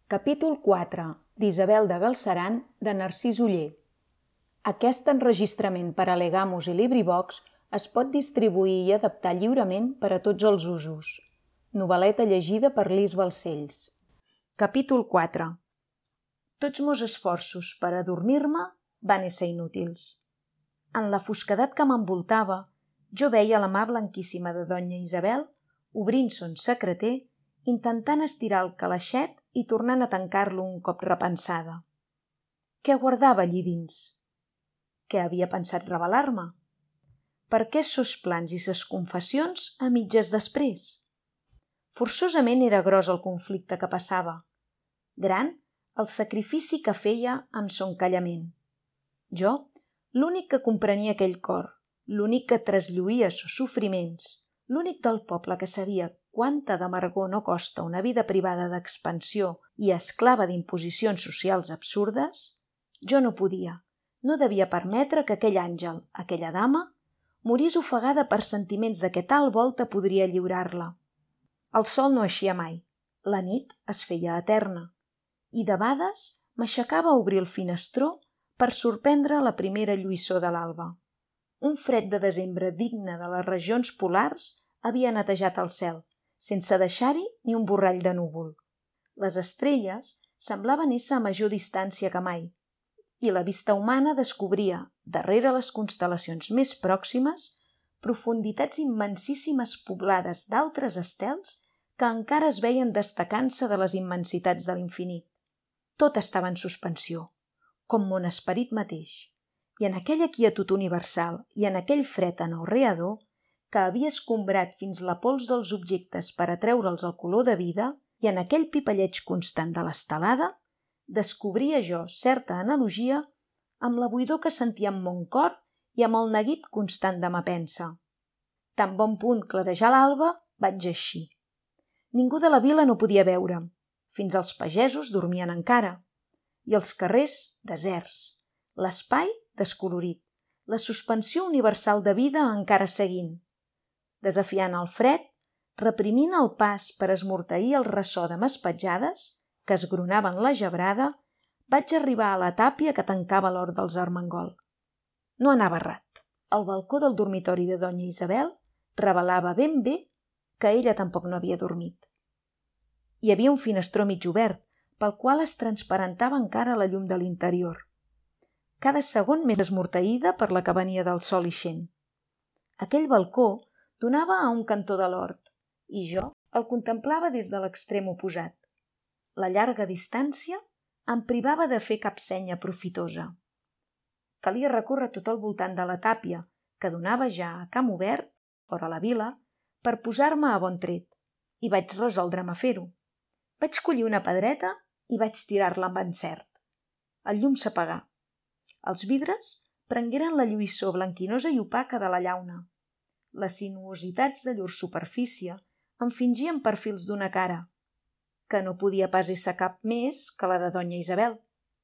Capítol 4 d'Isabel de Galceran de Narcís Oller. Aquest enregistrament per a Legamus i LibriVox es pot distribuir i adaptar lliurement per a tots els usos. Novel·leta llegida per Lis Balcells. Capítol 4. Tots mos esforços per adormir-me van ésser inútils. En la fosquedat que m'envoltava, jo veia la mà blanquíssima de donya Isabel obrint son secreter, intentant estirar el calaixet i tornant a tancar-lo un cop repensada. Què guardava allí dins? Què havia pensat revelar-me? Per què sos plans i ses confessions a mitges després? Forçosament era gros el conflicte que passava. Gran, el sacrifici que feia amb son callament. Jo, l'únic que comprenia aquell cor, l'únic que traslluïa sos sofriments, l'únic del poble que sabia quanta d'amargor no costa una vida privada d'expansió i esclava d'imposicions socials absurdes, jo no podia, no devia permetre que aquell àngel, aquella dama, morís ofegada per sentiments de què tal volta podria lliurar-la. El sol no eixia mai, la nit es feia eterna, i de vegades m'aixecava a obrir el finestró per sorprendre la primera lluïssor de l'alba. Un fred de desembre digne de les regions polars havia netejat el cel, sense deixar-hi ni un borrall de núvol. Les estrelles semblaven ésser a major distància que mai, i la vista humana descobria, darrere les constel·lacions més pròximes, profunditats immensíssimes poblades d'altres estels que encara es veien destacant-se de les immensitats de l'infinit. Tot estava en suspensió, com mon esperit mateix, i en aquella quietud universal i en aquell fred anorreador que havia escombrat fins la pols dels objectes per atreure'ls el color de vida, i en aquell pipalleig constant de l'estelada, descobria jo certa analogia amb la buidor que sentia en mon cor i amb el neguit constant de ma pensa. Tan bon punt clarejar l'alba, vaig eixir. Ningú de la vila no podia veure'm, fins els pagesos dormien encara, i els carrers deserts, l'espai descolorit, la suspensió universal de vida encara seguint. Desafiant el fred, reprimint el pas per esmorteir el ressò de mes petjades que esgronaven la gebrada, vaig arribar a la tàpia que tancava l'hort dels Armengol. No anava errat. El balcó del dormitori de donya Isabel revelava ben bé que ella tampoc no havia dormit. Hi havia un finestró mig obert, pel qual es transparentava encara la llum de l'interior, cada segon més esmorteïda per la que venia del sol ixent. Aquell balcó donava a un cantó de l'hort, i jo el contemplava des de l'extrem oposat. La llarga distància em privava de fer cap senya profitosa. Calia recórrer tot el voltant de la tàpia, que donava ja a camp obert, fora la vila, per posar-me a bon tret, i vaig resoldre'm a fer-ho. Vaig collir una pedreta i vaig tirar-la amb encert. El llum s'apagà. Els vidres prengueren la lluïssor blanquinosa i opaca de la llauna. Les sinuositats de llur superfície em fingien perfils d'una cara, que no podia pas ésser cap més que la de donya Isabel.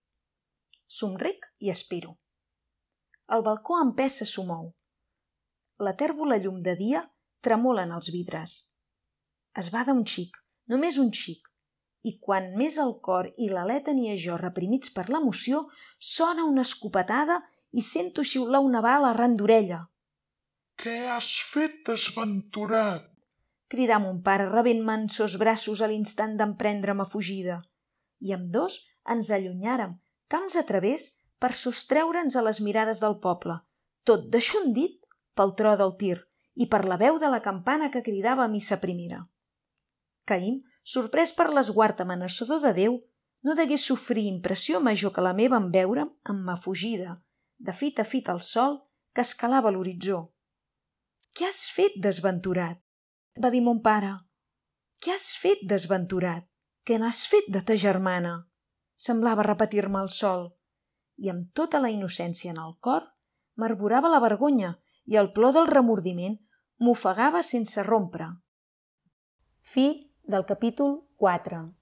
Somric i aspiro. El balcó empessa s'ho mou. La tèrbola llum de dia tremola en els vidres. Es bada un xic, només un xic, i quan més el cor i l'alè tenia jo reprimits per l'emoció, sona una escopetada i sento xiular una bala arran d'orella. «Què has fet, desventurat?» cridà mon pare, rebent-me en sos braços a l'instant d'emprendre-me fugida, i ambdós ens allunyàrem, camps a través, per sostreure'ns a les mirades del poble, tot deixondit pel tro del tir i per la veu de la campana que cridava a missa primera. Caïm, sorprès per l'esguard amenaçador de Déu, no degué sofrir impressió major que la meva en veure'm, amb ma fugida, de fit a fit al sol que escalava l'horitzó. «Què has fet, desventurat?» va dir mon pare. «Què has fet, desventurat? Què n'has fet de ta germana?» semblava repetir-me el sol, i amb tota la innocència en el cor m'arborava la vergonya i el plor del remordiment m'ofegava sense rompre. Fi del capítol 4.